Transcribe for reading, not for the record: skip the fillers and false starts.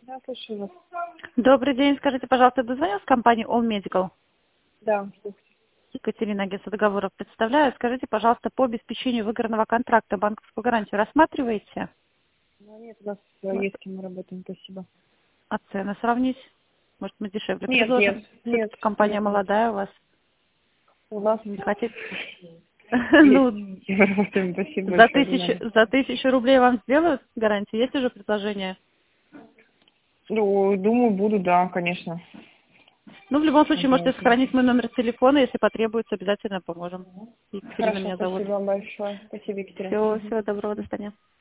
Я слушаю вас. Добрый день. Скажите, пожалуйста, дозвонилась компания All Medical? Да, слушайте. Екатерина, агентство договоров представляю. Скажите, пожалуйста, по обеспечению выигранного контракта банковскую гарантию рассматриваете? Ну, нет, у нас Вот. есть с кем мы работаем, спасибо. А цены сравнить? Может, мы дешевле Нет, предложим? нет, Компания нет, нет. молодая у вас. У нас Не хотите? есть. Ну, Мы работаем, спасибо за большое, не надо. за 1000 рублей вам сделают гарантию? Есть уже предложение? Ну, думаю, буду, да, конечно. Ну, в любом случае, можете Обязательно. сохранить мой номер телефона, если потребуется, обязательно поможем. Екатерина Хорошо, меня зовут. спасибо вам большое. Спасибо, Екатерина. Всего, Мгм. всего доброго, до свидания.